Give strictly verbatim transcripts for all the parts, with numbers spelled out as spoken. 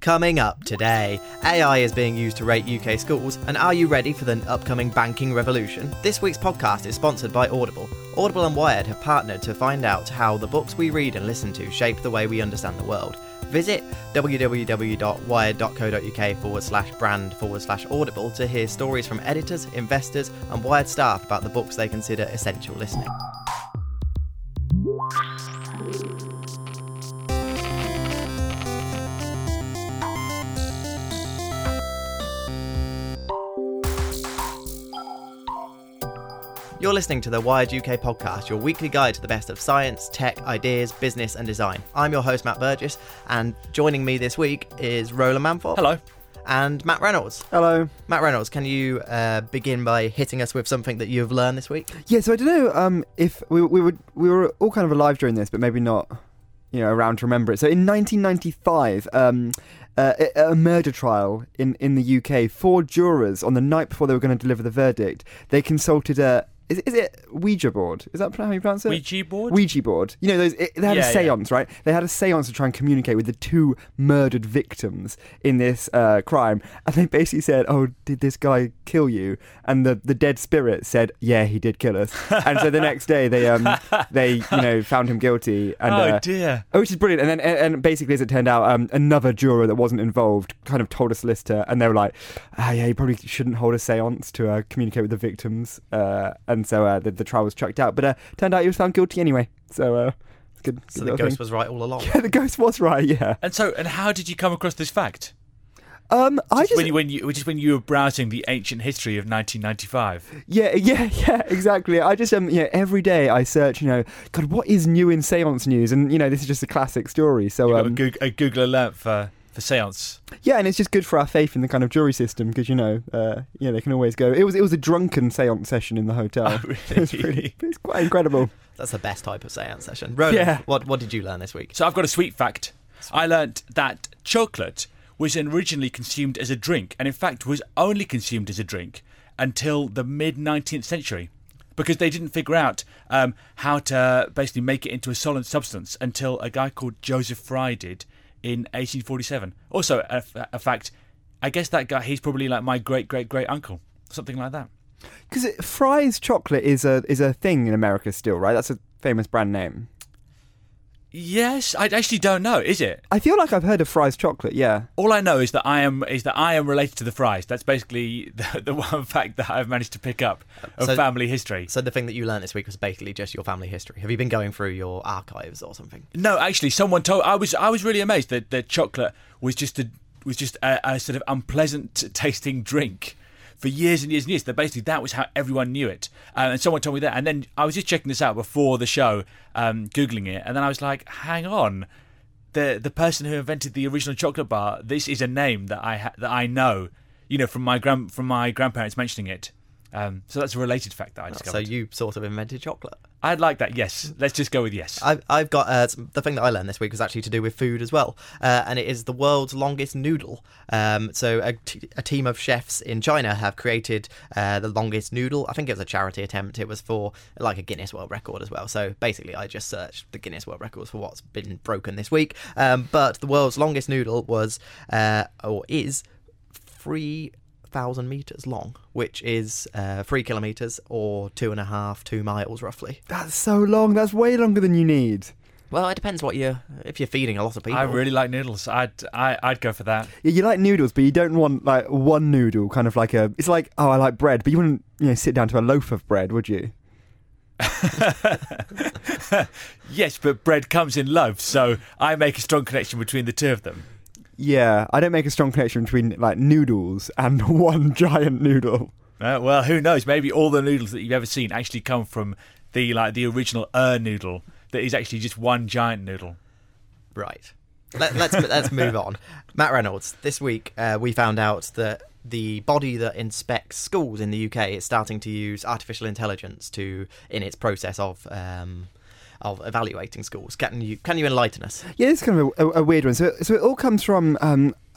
Coming up today, A I is being used to rate U K schools, and are you ready for the upcoming banking revolution? This week's podcast is sponsored by Audible. Audible and Wired have partnered to find out how the books we read and listen to shape the way we understand the world. Visit www.wired.co.uk forward slash brand forward slash audible to hear stories from editors, investors, and Wired staff about the books they consider essential listening. You're listening to the Wired U K podcast, your weekly guide to the best of science, tech, ideas, business and design. I'm your host, Matt Burgess, and joining me this week is Roland Manford. Hello. And Matt Reynolds. Hello. Matt Reynolds, can you uh, begin by hitting us with something that you've learned this week? Yeah, so I don't know um, if we, we, were, we were all kind of alive during this, but maybe not, you know, around to remember it. So in nineteen ninety-five... Um, Uh, a murder trial in, in the U K, four jurors, on the night before they were going to deliver the verdict, they consulted a... Is, is it Ouija board? Is that how you pronounce it? Ouija board? Ouija board. You know, those, it, they had yeah, a seance, yeah. right? They had a seance to try and communicate with the two murdered victims in this uh, crime. And they basically said, oh, did this guy kill you? And the, the dead spirit said, yeah, he did kill us. And so the next day they, um, they you know, found him guilty. And, oh, uh, dear. Oh, which is brilliant. And then, and, and basically, as it turned out, um, another juror that wasn't involved kind of told a solicitor, and they were like, ah, yeah, you probably shouldn't hold a seance to uh, communicate with the victims. Uh, and so uh, the, the trial was chucked out, but uh, turned out he was found guilty anyway. So, uh, it's good. So good the ghost thing. was right all along. Yeah, the ghost was right. Yeah. And so, and how did you come across this fact? Um, I just just when you when you just when you were browsing the ancient history of nineteen ninety-five. Yeah, yeah, yeah, exactly. I just um, you know, every day I search, you know, God, what is new in seance news? And you know, this is just a classic story. So You've um, got a, Google, a Google alert for. For seance. Yeah, and it's just good for our faith in the kind of jury system because you know, uh, yeah, they can always go. It was it was a drunken seance session in the hotel. Oh, really? It's pretty, it's quite incredible. That's the best type of seance session. Roland, yeah. what what did you learn this week? So I've got a sweet fact. I learnt that chocolate was originally consumed as a drink, and in fact was only consumed as a drink until the mid nineteenth century. Because they didn't figure out um, how to basically make it into a solid substance until a guy called Joseph Fry did in eighteen forty-seven. Also, a, a fact, I guess that guy, he's probably like my great-great-great-uncle. Something like that. Because Fry's chocolate is a is a thing in America still, right? That's a famous brand name. Yes, I actually don't know. Is it? I feel like I've heard of Fry's chocolate. Yeah. All I know is that I am is that I am related to the Frys. That's basically the, the one fact that I've managed to pick up of so, family history. So the thing that you learned this week was basically just your family history. Have you been going through your archives or something? No, actually, someone told. I was I was really amazed that the chocolate was just a was just a, a sort of unpleasant tasting drink. For years and years and years, that basically that was how everyone knew it, uh, and someone told me that. And then I was just checking this out before the show, um, googling it, and then I was like, "Hang on, the the person who invented the original chocolate bar, this is a name that I ha- that I know, you know, from my grand from my grandparents mentioning it." Um, so that's a related fact that I discovered. So you sort of invented chocolate. I'd like that. Yes, let's just go with yes. I've, I've got uh, the thing that I learned this week was actually to do with food as well, uh, and it is the world's longest noodle. Um, so a, t- a team of chefs in China have created uh, the longest noodle. I think it was a charity attempt. It was for like a Guinness World Record as well. So basically, I just searched the Guinness World Records for what's been broken this week. Um, but the world's longest noodle was uh, or is three thousand meters long, which is uh, three kilometers or two and a half, two miles roughly. That's so long. That's way longer than you need. Well, it depends what you if you're feeding a lot of people. I really like noodles. I'd I, I'd go for that. Yeah, you like noodles, but you don't want like one noodle, kind of like a. It's like, oh, I like bread, but you wouldn't, you know, sit down to a loaf of bread, would you? Yes, but bread comes in loaves, so I make a strong connection between the two of them. Yeah, I don't make a strong connection between like noodles and one giant noodle. Uh, well, who knows? Maybe all the noodles that you've ever seen actually come from the like the original er noodle that is actually just one giant noodle. Right. Let, let's let's move on. Matt Reynolds. This week uh, we found out that the body that inspects schools in the U K is starting to use artificial intelligence to in its process of. Um, of evaluating schools. Can you can you enlighten us? Yeah, it's kind of a, a, a weird one. So, so it all comes from um,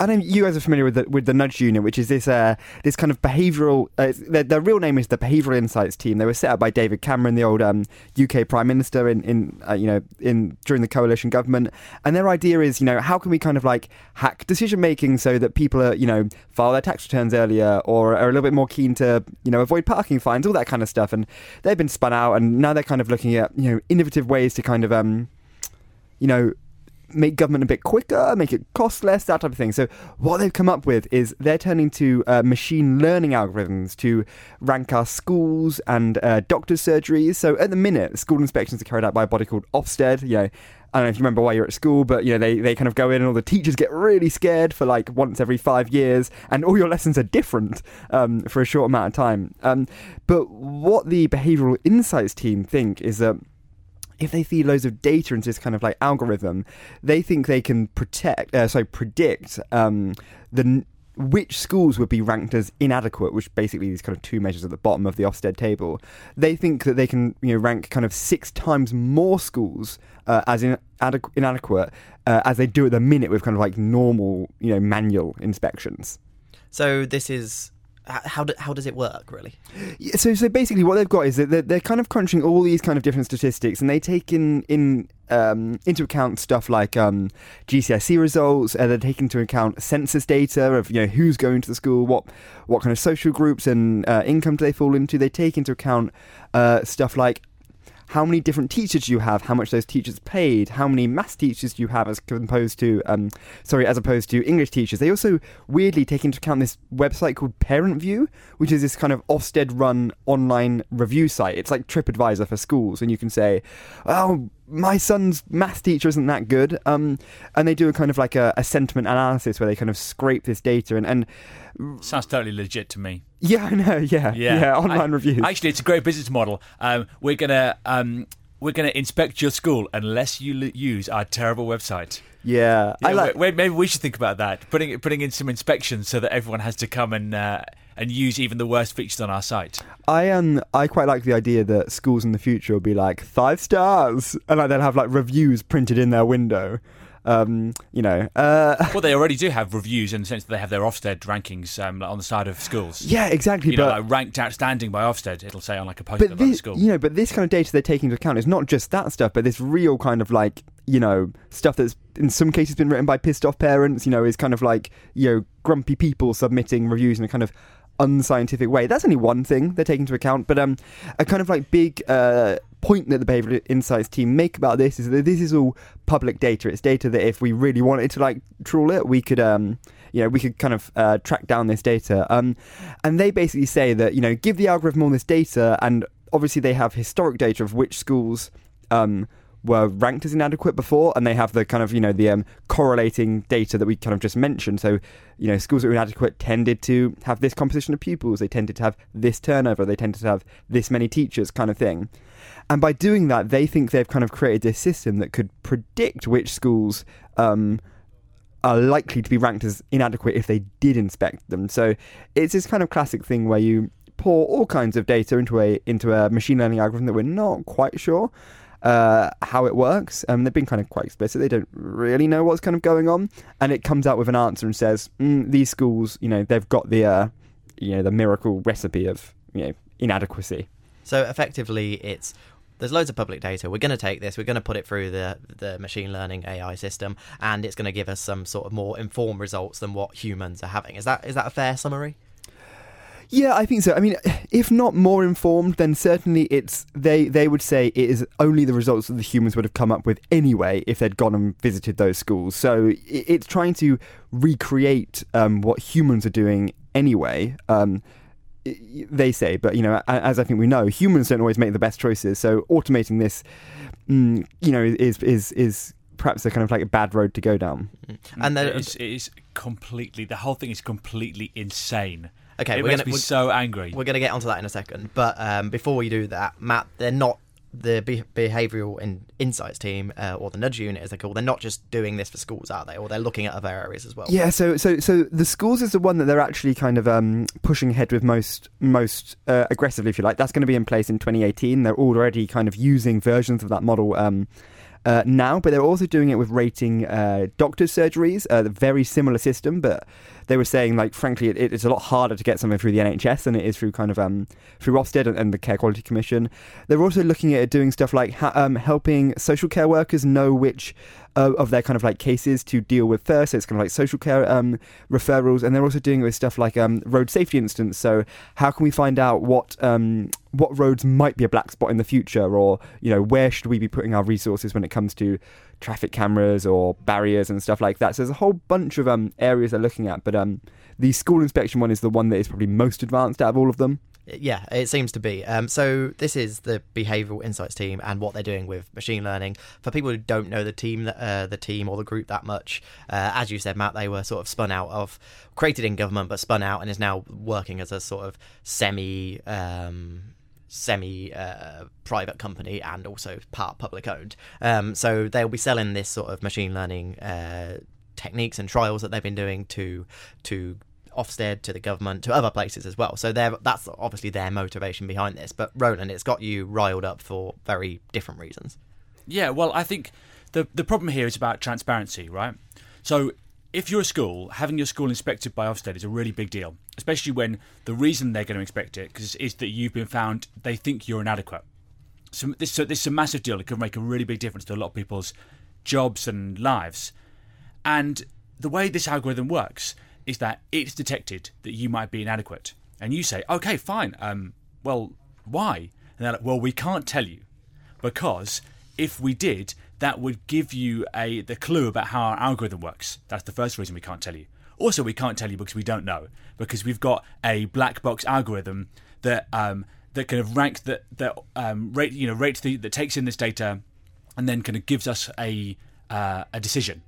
I know you guys are familiar with the, with the Nudge Unit, which is this uh, this kind of behavioural. Uh, their, their real name is the Behavioural Insights Team. They were set up by David Cameron, the old um, U K Prime Minister, in in uh, you know in during the coalition government. And their idea is, you know, how can we kind of like hack decision making so that people are, you know, file their tax returns earlier or are a little bit more keen to, you know, avoid parking fines, all that kind of stuff. And they've been spun out, and now they're kind of looking at, you know, innovative ways to kind of um, you know. make government a bit quicker, make it cost less, that type of thing. So what they've come up with is they're turning to uh, machine learning algorithms to rank our schools and uh, doctors' surgeries. So at the minute, school inspections are carried out by a body called Ofsted. You know, I don't know if you remember why you're at school, but you know they, they kind of go in and all the teachers get really scared for like once every five years, and all your lessons are different um, for a short amount of time. Um, but what the Behavioural Insights team think is that if they feed loads of data into this kind of like algorithm, they think they can protect, uh, sorry, predict um, the which schools would be ranked as inadequate, which basically these kind of two measures at the bottom of the Ofsted table. They think that they can, you know, rank kind of six times more schools uh, as inadequ- inadequate uh, as they do at the minute with kind of like normal, you know, manual inspections. So this is. How do, how does it work, really? Yeah, so so basically what they've got is that they're, they're kind of crunching all these kind of different statistics, and they take in, in um, into account stuff like um, G C S E results, and they take into account census data of, you know, who's going to the school, what what kind of social groups and uh, income do they fall into. They take into account uh, stuff like how many different teachers you have, how much those teachers paid, how many maths teachers you have as opposed to, um, sorry, as opposed to English teachers. They also weirdly take into account this website called Parent View, which is this kind of Ofsted-run online review site. It's like TripAdvisor for schools, and you can say, oh, my son's maths teacher isn't that good. Um, and they do a kind of like a, a sentiment analysis where they kind of scrape this data and, and sounds totally legit to me. Yeah, I know. Yeah, yeah. yeah online I, reviews. Actually, it's a great business model. Um, we're gonna um, we're gonna inspect your school unless you l- use our terrible website. Yeah, yeah I like. Wait, maybe we should think about that. Putting putting in some inspections so that everyone has to come and uh, and use even the worst features on our site. I um I quite like the idea that schools in the future will be like five stars, and like they'll have like reviews printed in their window. Um, you know, uh, well, they already do have reviews in the sense that they have their Ofsted rankings um, on the side of schools. Yeah, exactly. You but know, like ranked outstanding by Ofsted, it'll say on like a poster about the school. You know, but this kind of data they're taking into account is not just that stuff, but this real kind of like, you know, stuff that's in some cases been written by pissed off parents. You know, is kind of like, you know, grumpy people submitting reviews in a kind of unscientific way. That's only one thing they're taking into account, but um, a kind of like big uh. point that the Behavioural Insights team make about this is that this is all public data. It's data that if we really wanted to like trawl it, we could um you know we could kind of uh, track down this data. Um and they basically say that, you know, give the algorithm all this data, and obviously they have historic data of which schools um were ranked as inadequate before, and they have the kind of, you know, the um, correlating data that we kind of just mentioned. So, you know, schools that were inadequate tended to have this composition of pupils, they tended to have this turnover, they tended to have this many teachers, kind of thing. And by doing that, they think they've kind of created this system that could predict which schools um, are likely to be ranked as inadequate if they did inspect them. So it's this kind of classic thing where you pour all kinds of data into a into a machine learning algorithm that we're not quite sure uh, how it works. Um, they've been kind of quite explicit. They don't really know what's kind of going on, and it comes out with an answer and says, mm, these schools, you know, they've got the uh, you know the miracle recipe of, you know, inadequacy. So effectively, it's there's loads of public data. We're going to take this, we're going to put it through the the machine learning A I system, and it's going to give us some sort of more informed results than what humans are having. Is that is that a fair summary? Yeah, I think so. I mean, if not more informed, then certainly it's they they would say it is only the results that the humans would have come up with anyway if they'd gone and visited those schools. So it's trying to recreate um, what humans are doing anyway. Um, they say, but, you know, as I think we know, humans don't always make the best choices. So automating this, mm, you know, is is is perhaps a kind of like a bad road to go down. And then it is, it is completely the whole thing is completely insane. Okay, it we're makes gonna, me we're, so angry. We're going to get onto that in a second, but um, before we do that, Matt, they're not the be- behavioural in- insights team uh, or the Nudge Unit, as they call. They're not just doing this for schools, are they? Or they're looking at other areas as well. Yeah, so so so the schools is the one that they're actually kind of um, pushing ahead with most most uh, aggressively, if you like. That's going to be in place in twenty eighteen. They're already kind of using versions of that model. Um, uh, now, but they're also doing it with rating uh, doctors' surgeries, a very similar system, but they were saying, like, frankly, it, it's a lot harder to get something through the N H S than it is through kind of um, through Ofsted and, and the Care Quality Commission. They're also looking at doing stuff like ha- um, helping social care workers know which uh, of their kind of like cases to deal with first. So it's kind of like social care um, referrals, and they're also doing it with stuff like um, road safety incidents. So how can we find out what um, what roads might be a black spot in the future, or you know where should we be putting our resources when it comes to traffic cameras or barriers and stuff like that. So there's a whole bunch of um, areas they're looking at, but um, the school inspection one is the one that is probably most advanced out of all of them. Yeah, it seems to be. Um, so this is the Behavioural Insights team and what they're doing with machine learning. For people who don't know the team, uh, the team or the group that much, uh, as you said, Matt, they were sort of spun out of, created in government, but spun out and is now working as a sort of semi... Um, semi uh, private company and also part public owned. Um, so they'll be selling this sort of machine learning uh, techniques and trials that they've been doing to to Ofsted, to the government, to other places as well. So they're, that's obviously their motivation behind this. But Roland, it's got you riled up for very different reasons. Yeah, well, I think the the problem here is about transparency, right? So if you're a school, having your school inspected by Ofsted is a really big deal, especially when the reason they're going to inspect it cause, is that you've been found, they think you're inadequate. So this, so this is a massive deal. It could make a really big difference to a lot of people's jobs and lives. And the way this algorithm works is that it's detected that you might be inadequate. And you say, okay, fine. Um, well, why? And they're like, well, we can't tell you because if we did, that would give you a the clue about how our algorithm works. That's the first reason we can't tell you. Also, we can't tell you because we don't know, because we've got a black box algorithm that um, that kind of ranks that that um, rate you know rates the that takes in this data, and then kind of gives us a uh, a decision.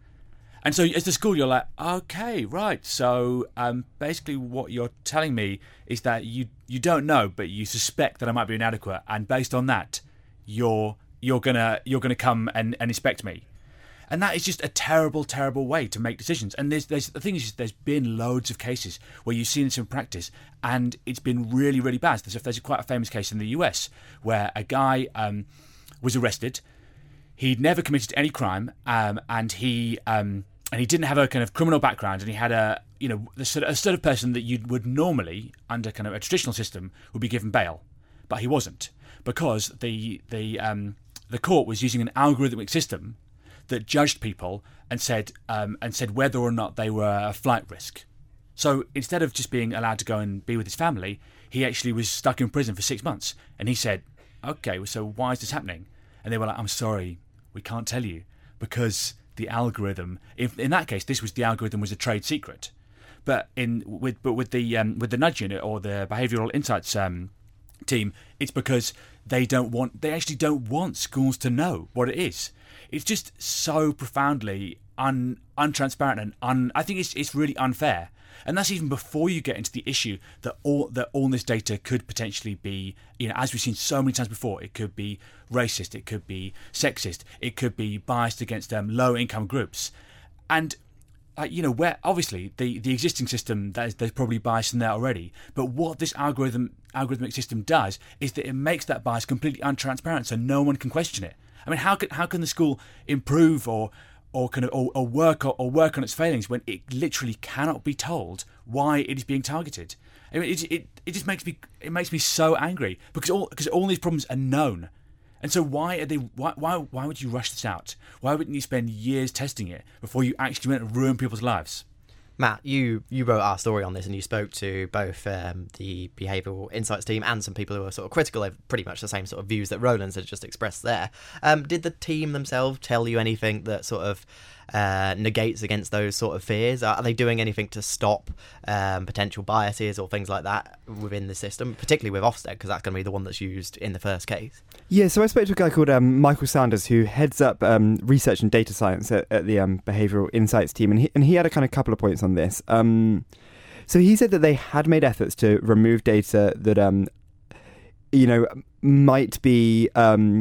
And so, as the school, you're like, okay, right. So um, basically, what you're telling me is that you you don't know, but you suspect that I might be inadequate, and based on that, you're you're gonna you're gonna come and, and inspect me. And that is just a terrible, terrible way to make decisions. And there's, there's the thing is, there's been loads of cases where you've seen this in practice, and it's been really, really bad. There's, there's quite a famous case in the U S where a guy um, was arrested. He'd never committed any crime, um, and he um, and he didn't have a kind of criminal background, and he had a you know the sort of, a sort of person that you would normally, under kind of a traditional system, would be given bail, but he wasn't, because the the um, the court was using an algorithmic system that judged people and said um, and said whether or not they were a flight risk. So instead of just being allowed to go and be with his family, he actually was stuck in prison for six months. And he said, okay, so why is this happening? And they were like, I'm sorry, we can't tell you, because the algorithm, if in that case, this was the algorithm was a trade secret. But in with but with the um, with the nudge unit or the behavioural insights um, team, it's because they don't want they actually don't want schools to know what it is. It's just so profoundly un, untransparent and un, I think it's it's really unfair. And that's even before you get into the issue that all that all this data could potentially be, you know, as we've seen so many times before, it could be racist, it could be sexist, it could be biased against um, low income groups. And uh, you know, where obviously the, the existing system, that is, there's probably bias in there already. But what this algorithm algorithmic system does is that it makes that bias completely untransparent, so no one can question it. I mean, how can how can the school improve or or kind of or, or work or, or work on its failings when it literally cannot be told why it is being targeted? I mean, it it, it just makes me it makes me so angry because all because all these problems are known, and so why are they why why why would you rush this out? Why wouldn't you spend years testing it before you actually went and ruin people's lives? Matt, you, you wrote our story on this and you spoke to both um, the Behavioural Insights team and some people who were sort of critical of pretty much the same sort of views that Roland's had just expressed there. Um, did the team themselves tell you anything that sort of uh, negates against those sort of fears? Are they doing anything to stop um, potential biases or things like that within the system, particularly with Ofsted, because that's going to be the one that's used in the first case? Yeah, so I spoke to a guy called um, Michael Sanders, who heads up um, research and data science at, at the um, Behavioural Insights team, and he, and he had a kind of couple of points on this. Um, so he said that they had made efforts to remove data that, um, you know, might be, um,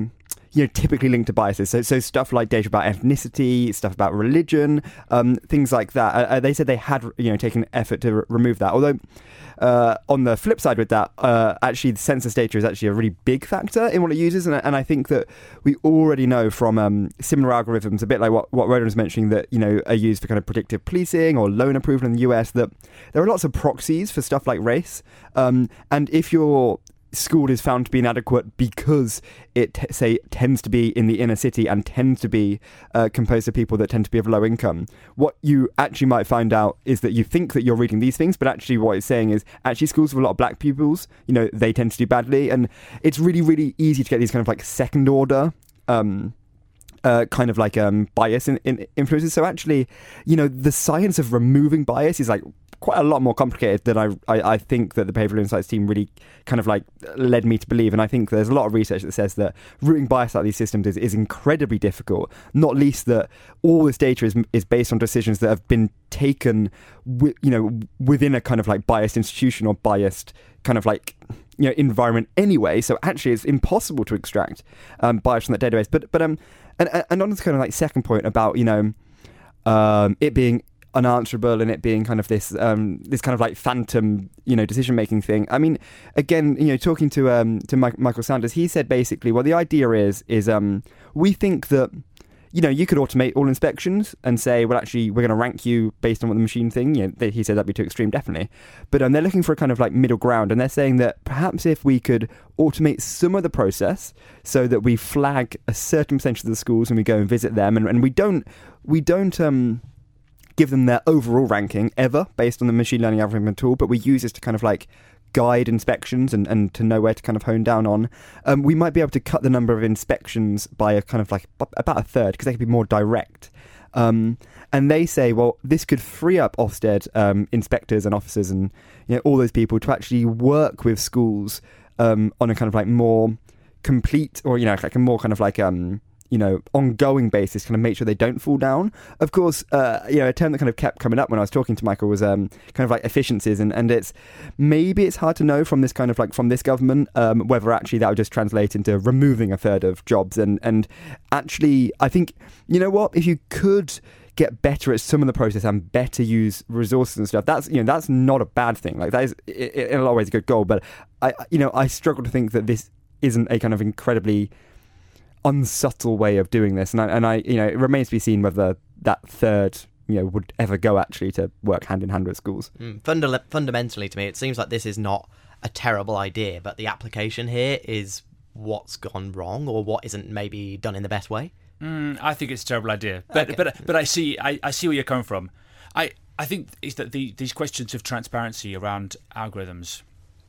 you know, typically linked to biases. So, so stuff like data about ethnicity, stuff about religion, um, things like that. Uh, they said they had, you know, taken effort to r- remove that. Although, uh, on the flip side with that, uh, actually, the census data is actually a really big factor in what it uses. And, and I think that we already know from um, similar algorithms, a bit like what, what Ronan was mentioning, that, you know, are used for kind of predictive policing or loan approval in the U S, that there are lots of proxies for stuff like race. Um, and if you're school is found to be inadequate because it, t- say, tends to be in the inner city and tends to be uh, composed of people that tend to be of low income, what you actually might find out is that you think that you're reading these things, but actually what it's saying is actually schools with a lot of black pupils, you know, they tend to do badly. And it's really, really easy to get these kind of like second order um Uh, kind of like um, bias in, in influences. So actually, you know, the science of removing bias is like quite a lot more complicated than I, I, I think that the behavioural insights team really kind of like led me to believe. And I think there's a lot of research that says that rooting bias out of these systems is, is incredibly difficult, not least that all this data is is based on decisions that have been taken, wi- you know, within a kind of like biased institution or biased kind of like, you know, environment anyway. So actually it's impossible to extract um, bias from that database. But, but, um, and, and on this kind of like second point about, you know, um, it being unanswerable and it being kind of this um this kind of like phantom, you know, decision making thing. I mean, again, you know, talking to um to Mike, Michael Sanders, he said basically, well, the idea is is um we think that, you know, you could automate all inspections and say, well, actually, we're going to rank you based on what the machine thing. You know, they, he said that'd be too extreme, definitely. But um, they're looking for a kind of like middle ground, and they're saying that perhaps if we could automate some of the process so that we flag a certain percentage of the schools when we go and visit them, and, and we don't we don't um. give them their overall ranking ever based on the machine learning algorithm tool, but we use this to kind of like guide inspections and, and to know where to kind of hone down on. Um, we might be able to cut the number of inspections by a kind of like about a third because they could be more direct. Um, and they say, well, this could free up Ofsted um, inspectors and officers and, you know, all those people to actually work with schools um, on a kind of like more complete, or, you know, like a more kind of like um, you know, ongoing basis, kind of make sure they don't fall down. Of course, uh, you know, a term that kind of kept coming up when I was talking to Michael was um, kind of like efficiencies, and, and it's maybe it's hard to know from this kind of like from this government um, whether actually that would just translate into removing a third of jobs. And and actually, I think, you know what, if you could get better at some of the process and better use resources and stuff, that's, you know, that's not a bad thing. Like that is in a lot of ways a good goal. But I, you know, I struggle to think that this isn't a kind of incredibly unsubtle way of doing this, and I, and I, you know, it remains to be seen whether that third, you know, would ever go actually to work hand in hand with schools. Mm, funda- fundamentally, to me, it seems like this is not a terrible idea, but the application here is what's gone wrong or what isn't maybe done in the best way. Mm, I think it's a terrible idea, but Okay. but but I see I, I see where you're coming from. I I think is that the these questions of transparency around algorithms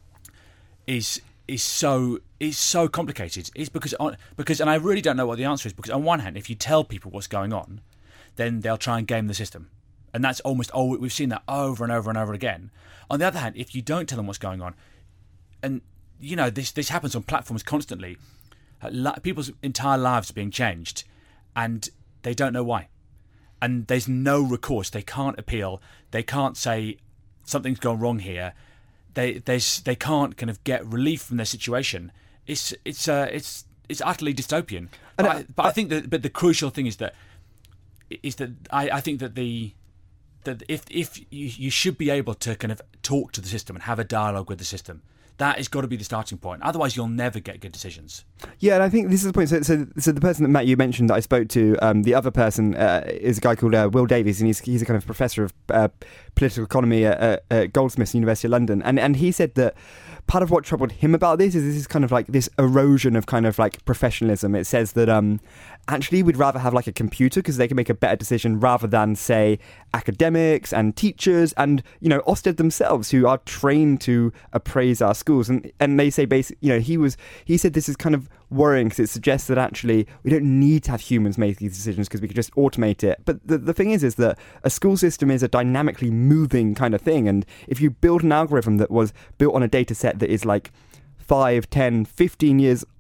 is. is so is so complicated. It's because on, because and I really don't know what the answer is, because on one hand, if you tell people what's going on, then they'll try and game the system, and that's almost oh we've seen that over and over and over again. On the other hand, if you don't tell them what's going on, and you know this this happens on platforms constantly, uh, people's entire lives are being changed, and they don't know why, and there's no recourse. They can't appeal. They can't say something's gone wrong here. They they they can't kind of get relief from their situation. It's it's uh, it's it's utterly dystopian. But, I, but I think that but the crucial thing is that is that I, I think that the that if if you, you should be able to kind of talk to the system and have a dialogue with the system. That has got to be the starting point. Otherwise, you'll never get good decisions. Yeah, and I think this is the point. So, so, so the person that Matt you mentioned that I spoke to, um, the other person uh, is a guy called uh, Will Davies, and he's he's a kind of professor of uh, political economy at, at Goldsmiths University of London, and and he said that part of what troubled him about this is this is kind of like this erosion of kind of like professionalism. It says that um, actually we'd rather have like a computer because they can make a better decision rather than say academics and teachers and, you know, Ofsted themselves who are trained to appraise our schools. And and they say basically, you know, he was he said this is kind of worrying because it suggests that actually we don't need to have humans make these decisions because we could just automate it. But the, the thing is, is that a school system is a dynamically moving kind of thing. And if you build an algorithm that was built on a data set that is like five, ten, fifteen years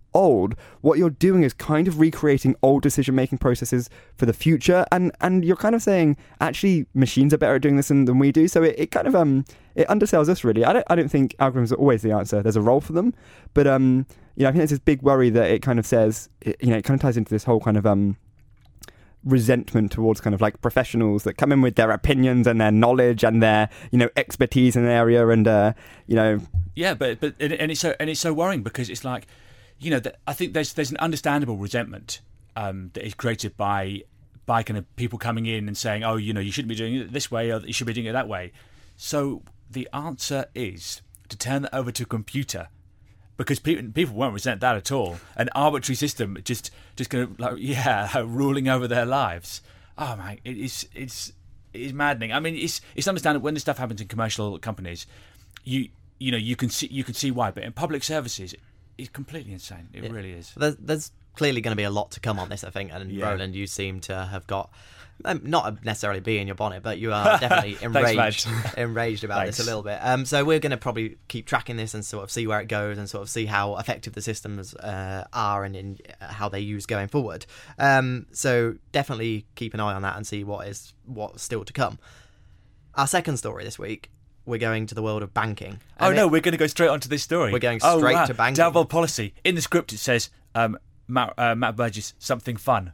old, what you're doing is kind of recreating old decision-making processes for the future, and and you're kind of saying, actually, machines are better at doing this than, than we do. So it, it kind of um it undersells us, really. I don't I don't think algorithms are always the answer. There's a role for them, but um you know, I think there's this big worry that it kind of says, it, you know, it kind of ties into this whole kind of um resentment towards kind of like professionals that come in with their opinions and their knowledge and their, you know, expertise in an area, and uh you know yeah but but and it's so and it's so worrying, because it's like, you know, I think there's there's an understandable resentment um that is created by by kind of people coming in and saying, oh, you know, you shouldn't be doing it this way, or you should be doing it that way. So the answer is to turn that over to a computer, because people people won't resent that at all. An arbitrary system just just going to, like, yeah, ruling over their lives. Oh man, it is it's it is maddening. I mean, it's it's understandable when this stuff happens in commercial companies. You you know you can see you can see why, but in public services, it's completely insane. It yeah. really is. There's, there's clearly going to be a lot to come on this, I think. And yeah. Roland, you seem to have got. Um, not necessarily be in your bonnet, but you are definitely enraged Thanks, enraged about Thanks. this a little bit. Um, so we're going to probably keep tracking this and sort of see where it goes, and sort of see how effective the systems uh, are, and in how they use going forward. Um, so definitely keep an eye on that and see what is what's still to come. Our second story this week, we're going to the world of banking. Oh And no, it, we're going to go straight onto this story. We're going oh, straight wow. to banking. Downvolt policy. In the script it says, um, Matt, uh, Matt Burgess, something fun.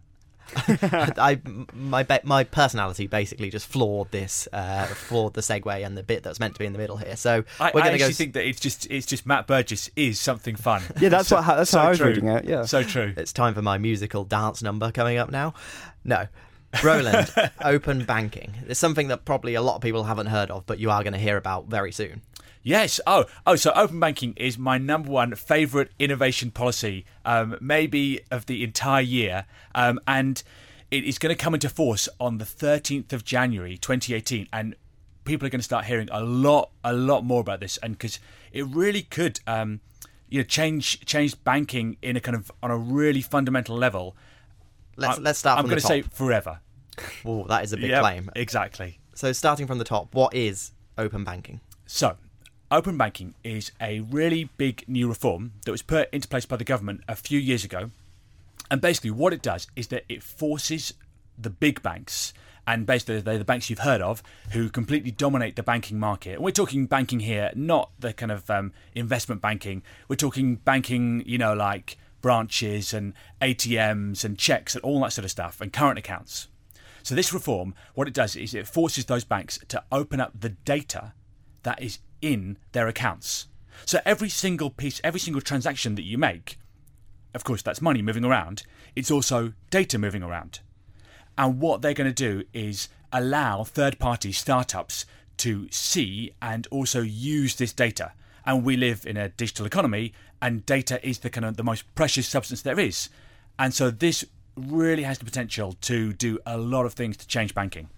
I my be- my personality basically just floored this, uh, floored the segue and the bit that's meant to be in the middle here. So I, we're I going to actually go. think that it's just it's just Matt Burgess is something fun. yeah, that's so, what how, that's so how I was true. reading it. Yeah, So true. It's time for my musical dance number coming up now. No. Roland, open banking. It's something that probably a lot of people haven't heard of, but you are going to hear about very soon. Yes. Oh, oh. So open banking is my number one favourite innovation policy, um, maybe of the entire year, um, and it is going to come into force on the thirteenth of January, twenty eighteen, and people are going to start hearing a lot, a lot more about this, and because it really could, um, you know, change change banking in a kind of on a really fundamental level. Let's I, let's start. I'm from going the to top. say forever. Oh, that is a big Yep, claim. Exactly. So starting from the top, what is open banking? So, open banking is a really big new reform that was put into place by the government a few years ago. And basically what it does is that it forces the big banks, and basically they're the banks you've heard of, who completely dominate the banking market. And we're talking banking here, not the kind of um, investment banking. We're talking banking, you know, like branches and A T Ms and checks and all that sort of stuff, and current accounts. So this reform, what it does is it forces those banks to open up the data that is in their accounts. So every single piece, every single transaction that you make, of course that's money moving around, it's also data moving around. And what they're going to do is allow third-party startups to see and also use this data. And we live in a digital economy, and data is the kind of the most precious substance there is. And so this really has the potential to do a lot of things to change banking.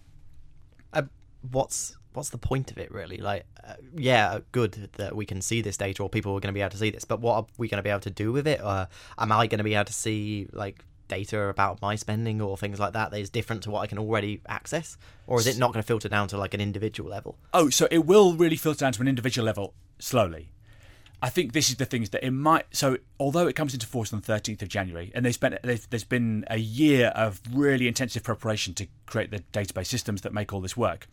Uh, what's what's the point of it, really? Like, uh, yeah, good that we can see this data, or people are going to be able to see this, but what are we going to be able to do with it? Or am I going to be able to see, like, data about my spending or things like that that is different to what I can already access? Or is it not going to filter down to, like, an individual level? Oh, so it will really filter down to an individual level slowly. I think this is the things that it might. So, although it comes into force on the thirteenth of January, and there's been there's been a year of really intensive preparation to create the database systems that make all this work,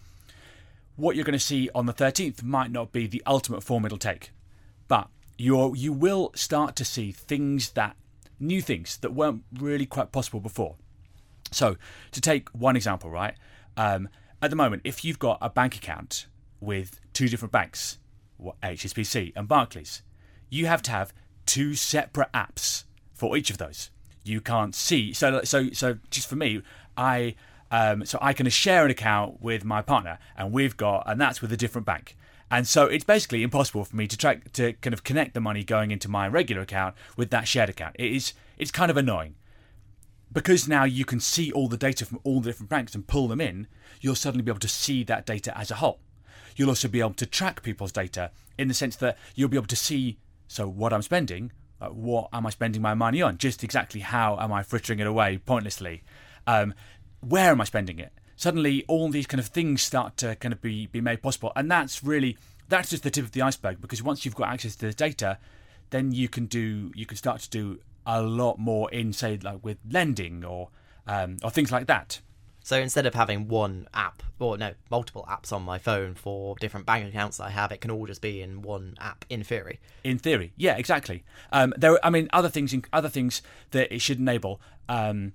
what you're going to see on the thirteenth might not be the ultimate form it'll take, but you you will start to see things that new things that weren't really quite possible before. So, to take one example, right? Um, at the moment, if you've got a bank account with two different banks, H S B C and Barclays, you have to have two separate apps for each of those. You can't see. So, so, so just for me, I um, so I can share an account with my partner, and we've got, and that's with a different bank. And so it's basically impossible for me to track to kind of connect the money going into my regular account with that shared account. It is it's kind of annoying. Because now you can see all the data from all the different banks and pull them in, you'll suddenly be able to see that data as a whole. You'll also be able to track people's data in the sense that you'll be able to see, so what I'm spending, uh, what am I spending my money on, just exactly how am I frittering it away pointlessly, um, where am I spending it. Suddenly all these kind of things start to kind of be, be made possible, and that's really, that's just the tip of the iceberg, because once you've got access to the data, then you can do, you can start to do a lot more in, say, like with lending or um, or things like that. So instead of having one app, or no, multiple apps on my phone for different bank accounts that I have, it can all just be in one app, in theory. In theory, yeah, exactly. Um, there, I mean, other things, other things that it should enable. Um,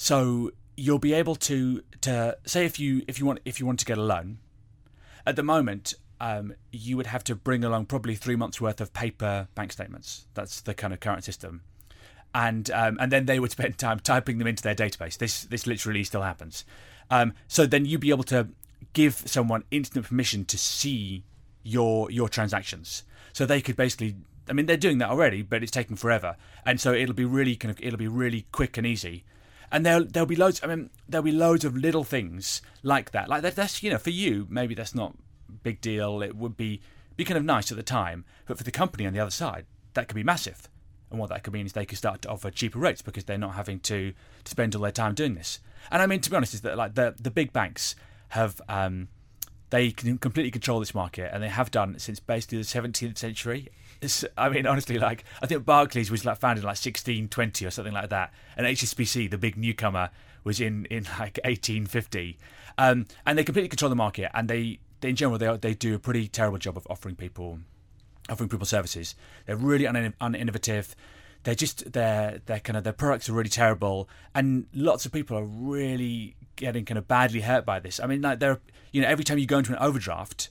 so you'll be able to to say if you if you want if you want to get a loan. At the moment, um, you would have to bring along probably three months worth of paper bank statements. That's the kind of current system. And um, and then they would spend time typing them into their database. This this literally still happens. Um, so then you'd be able to give someone instant permission to see your your transactions. So they could basically, I mean, they're doing that already, but it's taking forever. And so it'll be really kind of it'll be really quick and easy. And there'll there'll be loads. I mean, there'll be loads of little things like that. Like that, that's, you know, for you maybe that's not a big deal. It would be be kind of nice at the time, but for the company on the other side, that could be massive. And what that could mean is they could start to offer cheaper rates because they're not having to, to spend all their time doing this. And I mean, to be honest, is that like the the big banks have um, they can completely control this market, and they have done since basically the seventeenth century. It's, I mean, honestly, like I think Barclays was like founded in like sixteen twenty or something like that, and H S B C, the big newcomer, was in, in like eighteen fifty. Um, and they completely control the market, and they, they in general they they do a pretty terrible job of offering people. offering people services. They're really un- uninnovative. They're just they're they're kind of their products are really terrible, and lots of people are really getting kind of badly hurt by this. I mean, like they're you know every time you go into an overdraft,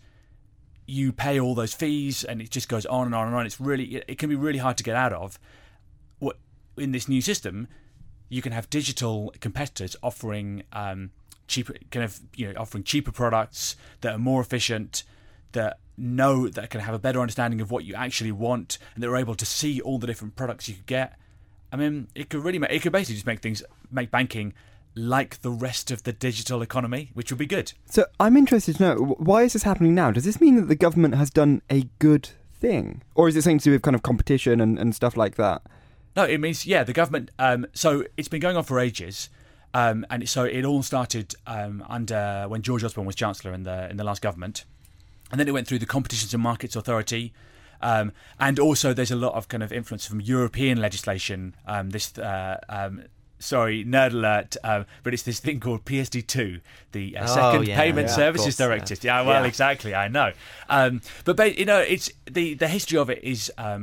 you pay all those fees, and it just goes on and on and on. It's really it, it can be really hard to get out of. What in this new system, you can have digital competitors offering um, cheaper kind of you know offering cheaper products that are more efficient, that know that can have a better understanding of what you actually want, and they're able to see all the different products you could get. I mean, it could really make, it could basically just make things, make banking like the rest of the digital economy, which would be good. So I'm interested to know, why is this happening now? Does this mean that the government has done a good thing? Or is it something to do with kind of competition and, and stuff like that? No, it means, yeah, the government, um, so it's been going on for ages. Um, and so it all started um, under, when George Osborne was Chancellor in the in the last government. And then it went through the Competitions and Markets Authority. Um, and also there's a lot of kind of influence from European legislation. Um, this, uh, um, sorry, nerd alert, uh, but it's this thing called P S D two, the uh, Oh, Second yeah, Payment yeah, of Services course, Directive. yeah. Yeah, well, Yeah. exactly, I know. Um, but, ba- you know, it's the, the history of it is, um,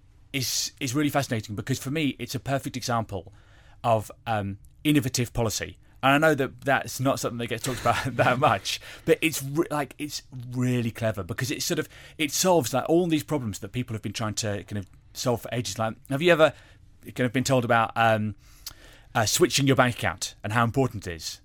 is, is really fascinating because for me, it's a perfect example of um, innovative policy. And I know that that's not something that gets talked about that much, but it's re- like it's really clever because it sort of it solves like all these problems that people have been trying to kind of solve for ages. Like, have you ever kind of been told about um, uh, switching your bank account and how important it is?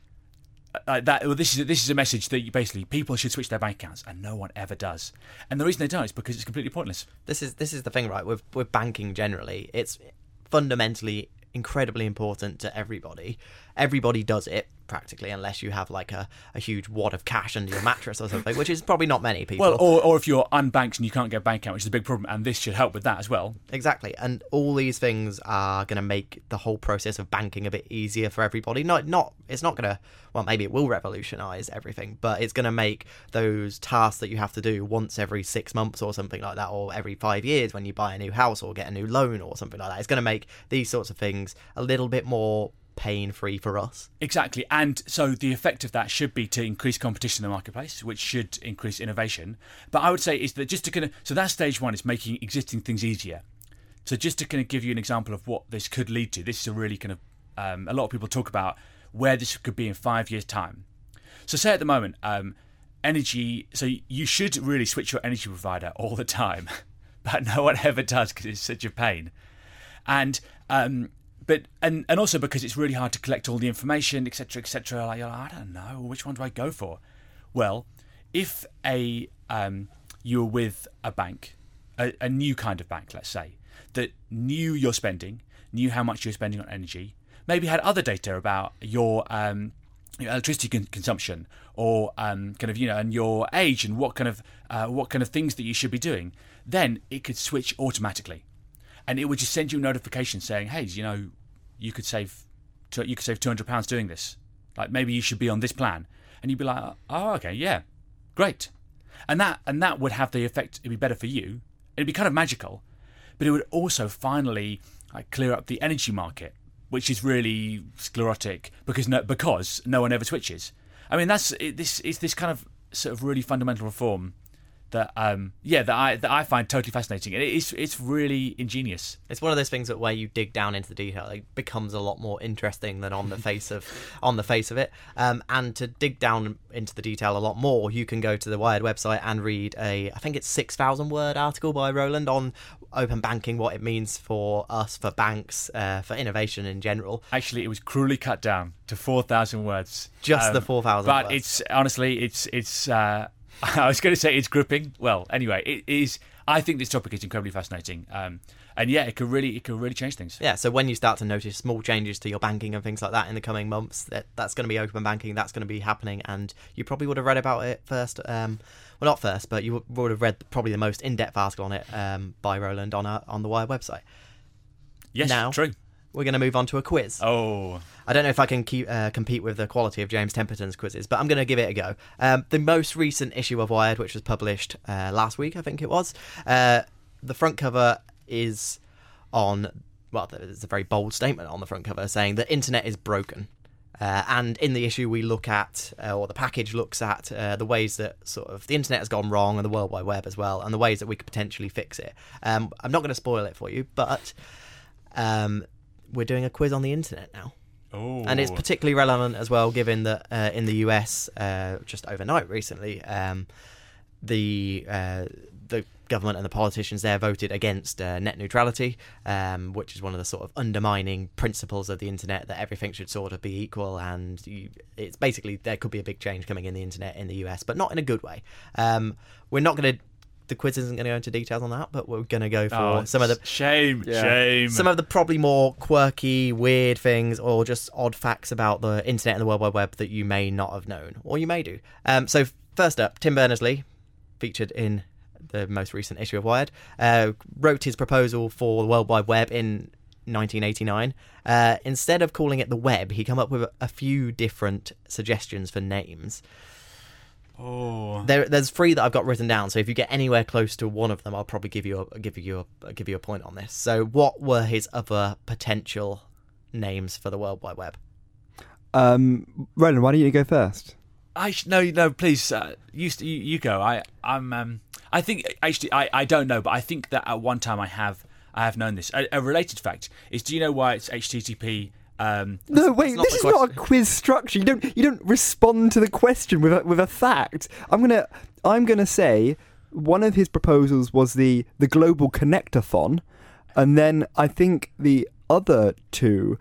Like that. Well, this is this is a message that you basically people should switch their bank accounts, and no one ever does. And the reason they don't is because it's completely pointless. This is this is the thing, right? With with banking generally, it's fundamentally incredibly important to everybody. Everybody does it practically, unless you have like a, a huge wad of cash under your mattress or something, which is probably not many people. Well, or, or if you're unbanked and you can't get a bank account, which is a big problem, and this should help with that as well. Exactly, and all these things are going to make the whole process of banking a bit easier for everybody. Not, not, it's not going to, well, maybe it will revolutionise everything, but it's going to make those tasks that you have to do once every six months or something like that, or every five years when you buy a new house or get a new loan or something like that. It's going to make these sorts of things a little bit more pain-free for us. Exactly, and so the effect of that should be to increase competition in the marketplace, which should increase innovation. But I would say is that just to kind of, so that's stage one, is making existing things easier. So just to kind of give you an example of what this could lead to, this is a really kind of, um, a lot of people talk about where this could be in five years' time. So say at the moment, um, energy, so you should really switch your energy provider all the time, but no one ever does because it's such a pain. And, um, But and, and also because it's really hard to collect all the information, et cetera, et cetera. Like, you're like, I don't know, which one do I go for? Well, if a um, you're with a bank, a, a new kind of bank, let's say, that knew your spending, knew how much you're spending on energy, maybe had other data about your um, your electricity con- consumption or um, kind of you know and your age and what kind of uh, what kind of things that you should be doing, then it could switch automatically. And it would just send you a notification saying, "Hey, you know, you could save, you could save two hundred pounds doing this. Like maybe you should be on this plan." And you'd be like, "Oh, okay, yeah, great." And that and that would have the effect. It'd be better for you. It'd be kind of magical, but it would also finally like, clear up the energy market, which is really sclerotic because no, because no one ever switches. I mean, that's it, this is this kind of sort of really fundamental reform that um yeah that I that I find totally fascinating, and it's it's really ingenious. It's one of those things that where you dig down into the detail, it becomes a lot more interesting than on the face of on the face of it. Um, and to dig down into the detail a lot more, you can go to the Wired website and read a I think it's six thousand word article by Roland on open banking, what it means for us, for banks, uh, for innovation in general. Actually, it was cruelly cut down to four thousand words. Just um, the four thousand. But words. it's honestly, it's it's. Uh, I was going to say it's gripping. Well, anyway, it is. I think this topic is incredibly fascinating, um, and yeah, it could really, it could really change things. Yeah. So when you start to notice small changes to your banking and things like that in the coming months, that that's going to be open banking. That's going to be happening, and you probably would have read about it first. Um, well, not first, but you would have read probably the most in-depth article on it um, by Roland on our, on the Wired website. Yes, now, true. We're going to move on to a quiz. Oh. I don't know if I can keep, uh, compete with the quality of James Temperton's quizzes, but I'm going to give it a go. Um, the most recent issue of Wired, which was published uh, last week, I think it was, uh, the front cover is on, well, there's a very bold statement on the front cover saying the internet is broken. Uh, and in the issue, we look at, uh, or the package looks at, uh, the ways that sort of the internet has gone wrong, and the World Wide Web as well, and the ways that we could potentially fix it. Um, I'm not going to spoil it for you, but um, we're doing a quiz on the internet now. Oh. And it's particularly relevant as well, given that uh, in the U S, uh, just overnight recently, um, the uh, the government and the politicians there voted against uh, net neutrality, um, which is one of the sort of undermining principles of the internet, that everything should sort of be equal, and you, it's basically there could be a big change coming in the internet in the U S, but not in a good way. Um, we're not going to. The quiz isn't going to go into details on that, but we're going to go for oh, some of the shame, yeah. shame. some of the probably more quirky, weird things, or just odd facts about the internet and the World Wide Web that you may not have known, or you may do. Um, so first up, Tim Berners-Lee, featured in the most recent issue of Wired, uh, wrote his proposal for the World Wide Web in nineteen eighty-nine. Uh, instead of calling it the web, he came up with a few different suggestions for names. Oh. There, there's three that I've got written down. So if you get anywhere close to one of them, I'll probably give you a give you a give you a point on this. So what were his other potential names for the World Wide Web? Um, Roland, why don't you go first? I sh- no no please uh, you, you you go. I I'm um I think actually I, I don't know, but I think that at one time I have I have known this. A, a related fact is, do you know why it's H T T P? Um, no, wait. not This the is not a question. quiz structure. You don't. You don't respond to the question with a, with a fact. I'm gonna. I'm gonna say one of his proposals was the the global connectathon, and then I think the other two.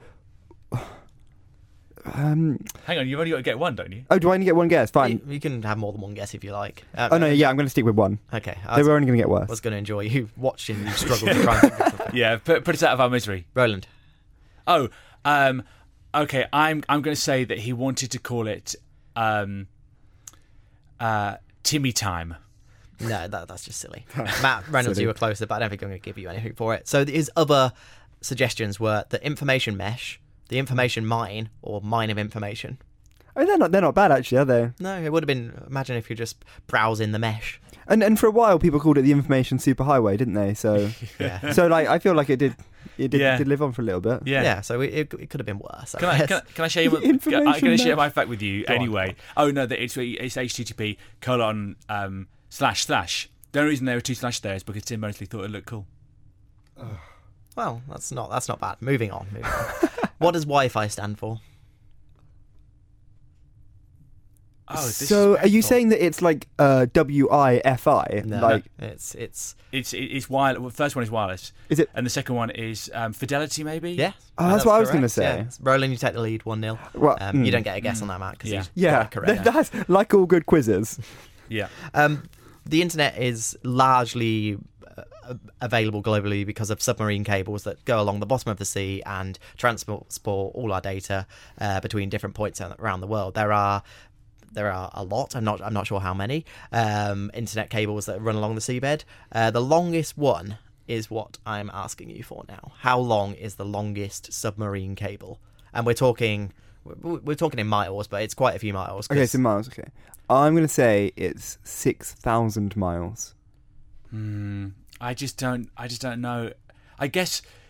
Um, hang on, you've only got to get one, don't you? oh, do I only get one guess? Fine. You, you can have more than one guess if you like. Uh, Oh no, yeah, I'm going to stick with one. Okay. I They was, were only going to get worse. was going to enjoy you watching you struggle to try and think of something. Yeah, put put us out of our misery. Roland. Oh, um, okay. I'm I'm going to say that he wanted to call it um, uh, Timmy Time. No, that, that's just silly. Matt Reynolds, Silly. you were closer, but I don't think I'm going to give you anything for it. So his other suggestions were the information mesh, the information mine, or mine of information. Oh, they're not. They're not bad actually, are they? No, it would have been. Imagine if you're just browsing the mesh. And and for a while, people called it the information superhighway, didn't they? So Yeah. so like, I feel like it did. It did, Yeah. did live on for a little bit. Yeah. Yeah. So it, it, it could have been worse. I Can I, guess. can I can I share you? I'm Information going to share mesh. my fact with you Go on. anyway. Oh no, that it's it's H T T P colon um, slash slash. The only reason there were two slash there is because Tim Berners-Lee thought it looked cool. Well, that's not that's not bad. Moving on. Moving on. What does Wi-Fi stand for? Oh, this so is are you painful. saying that it's like uh, W I F I? No, Like, it's it's It's it's wireless. Well, the first one is wireless, is it? and the second one is um, fidelity, maybe. yeah. Oh, that's what I was correct. gonna say. Yeah. Roland, you take the lead, one nil. Well, Um, You mm. don't get a guess on that, Matt, because Yeah. he's Yeah, quite correct. Th- that's like all good quizzes. Yeah. Um, the internet is largely uh, available globally because of submarine cables that go along the bottom of the sea and transport all our data uh, between different points around the world. There are there are a lot. I'm not I'm not sure how many um, internet cables that run along the seabed. Uh, the longest one is what I'm asking you for now. How long is the longest submarine cable? And we're talking we're we're talking in miles, but it's quite a few miles. 'cause- Okay, so miles. Okay, I'm gonna say it's six thousand miles. Hmm. I just don't. I just don't know. I guess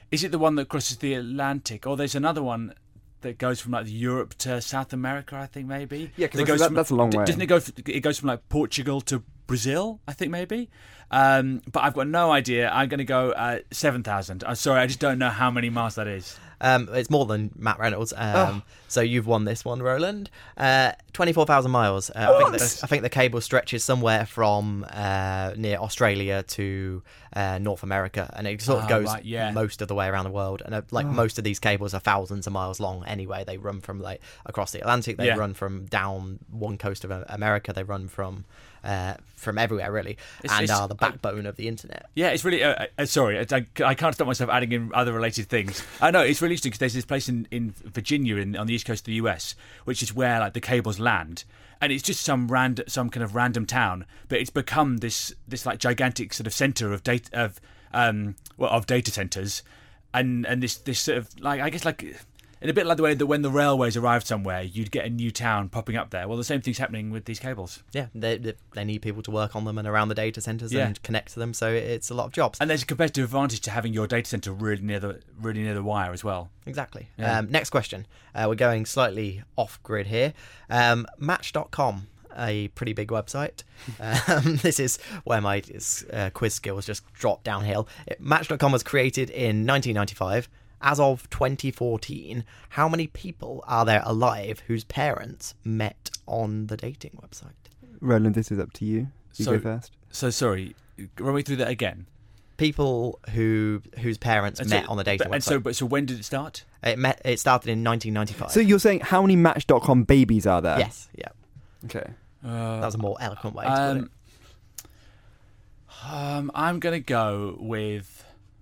Is it the one that crosses the Atlantic? Or there's another one that goes from like Europe to South America, I think maybe. Yeah, 'cause That that's- goes that- from- that's a long d- way. Doesn't it go? f- It goes from like Portugal to Brazil, I think maybe. Um, but I've got no idea. I'm going to go uh, seven thousand. I'm sorry, I just don't know how many miles that is. Um, it's more than Matt Reynolds. Um, Oh. So you've won this one, Roland. Uh, twenty-four thousand miles. Uh, I, think the, I think the cable stretches somewhere from uh, near Australia to uh, North America, and it sort of Ah, goes right, yeah. most of the way around the world. And uh, like most of these cables are thousands of miles long anyway. They run from like across the Atlantic. They Yeah. run from down one coast of uh, America. They run from uh, from everywhere really, It's- and it's- are the backbone of the internet. Yeah, it's really. Uh, uh, sorry, I, I can't stop myself adding in other related things. I know it's really interesting because there's this place in, in Virginia, in, on the east coast of the U S, which is where like the cables land, and it's just some random, some kind of random town, but it's become this this like gigantic sort of center of data of um well of data centers, and and this this sort of like I guess like. In a bit like the way that when the railways arrived somewhere, you'd get a new town popping up there. Well, the same thing's happening with these cables. Yeah, they they they need people to work on them and around the data centers Yeah. and connect to them. So it's a lot of jobs. And there's a competitive advantage to having your data center really near the really near the wire as well. Exactly. Yeah. Um, next question. Uh, we're going slightly off grid here. Um, Match dot com, a pretty big website. Um, this is where my uh, quiz skills just dropped downhill. It, Match dot com was created in nineteen ninety-five. As of twenty fourteen, how many people are there alive whose parents met on the dating website? Roland, this is up to you. You So- go first. So sorry, run me through that again. People who whose parents And met so- on the dating but- website. And so, but so when did it start? It met. It started in nineteen ninety-five. So you're saying how many Match dot com babies are there? yes, yeah, Okay. Uh, that was a more eloquent way to put it. um, um, I'm gonna go with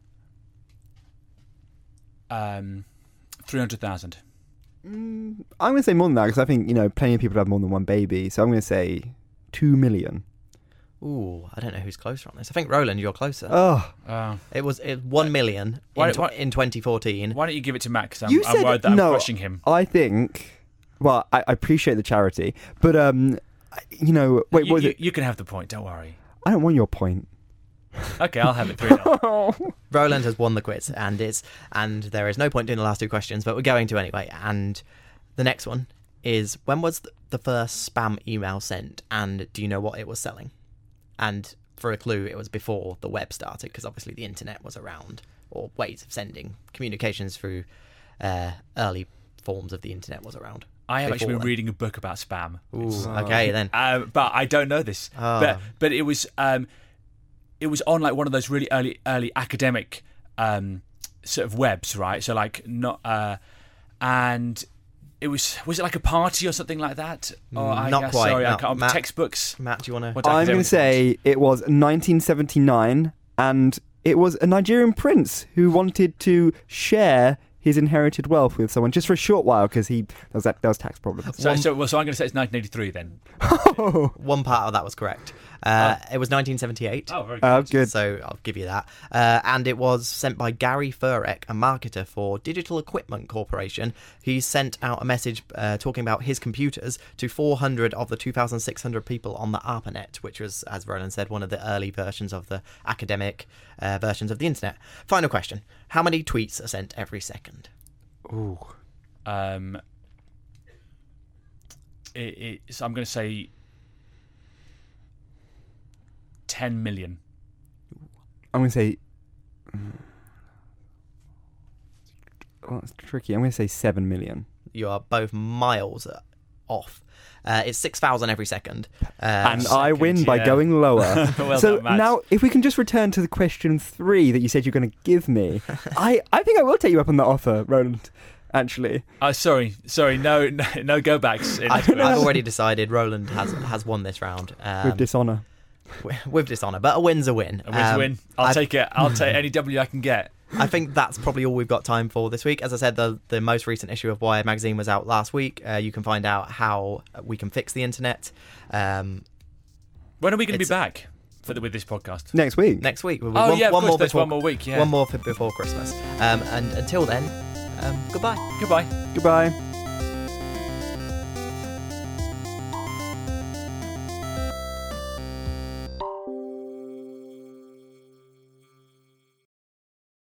um, three hundred thousand. Mm, I'm going to say more than that because I think, you know, plenty of people have more than one baby. So I'm going to say two million. Ooh, I don't know who's closer on this. I think Roland, you're closer. Oh, Uh, it was it, one million Why- in, tw- why- in twenty fourteen. why don't you give it to Matt? Because I'm, You I'm said- worried that I'm no. crushing him. I think. Well, I, I appreciate the charity, but um, I- you know, wait, you, what was you, it? you can have the point. Don't worry. I don't want your point. Okay, I'll have it. Three nil. Roland has won the quiz, and it's and there is no point in the last two questions, but we're going to anyway. And the next one is: when was th- the first spam email sent, and do you know what it was selling? And for a clue, it was before the web started, because obviously the internet was around, or ways of sending communications through uh, early forms of the internet was around. I have actually Before been then. reading a book about spam. Ooh, okay then. Um, but I don't know this. Ah. But but it was um, it was on like one of those really early early academic um, sort of webs, right? So like not uh, and it was was it like a party or something like that? Or I, Not I- quite, Sorry, I no. can't, Matt- textbooks. Matt, do you want to? What I'm going academic to say it was nineteen seventy-nine, and it was a Nigerian prince who wanted to share his inherited wealth with someone just for a short while because he there was that there was tax problems. So, One- so, well, so I'm going to say it's nineteen eighty-three then. One part of that was correct. Uh, it was nineteen seventy-eight. Oh, very Oh, good. So I'll give you that. Uh, and it was sent by Gary Furek, a marketer for Digital Equipment Corporation. He sent out a message uh, talking about his computers to four hundred of the two thousand six hundred people on the ARPANET, which was, as Roland said, one of the early versions of the academic uh, versions of the internet. Final question. How many tweets are sent every second? Ooh. Um, it, it's, I'm going to say ten million. I'm going to say. Well, it's tricky. I'm going to say seven million. You are both miles off. Uh, it's six thousand every second. Uh, And second, I win by yeah. going lower. Well so done, Matt. now, if we can just return to the question three that you said you're going to give me, I, I think I will take you up on that offer, Roland. Actually, Oh, sorry, sorry, no, no, no go backs. in I, this quiz. I've already decided Roland has has won this round um, with dishonour. with, with dishonour, but a win's a win. A win's a Um, win. I'll I- take it. I'll take any W I can get. I think that's probably all we've got time for this week. As I said, the the most recent issue of Wired magazine was out last week. Uh, you can find out how we can fix the internet um, When are we going to be It's- back for the, with this podcast? Next week. next week. With Oh one, yeah, of one course. more There's before one more week. Yeah. one more f- before Christmas. Um, and until then, um, goodbye. Goodbye. Goodbye.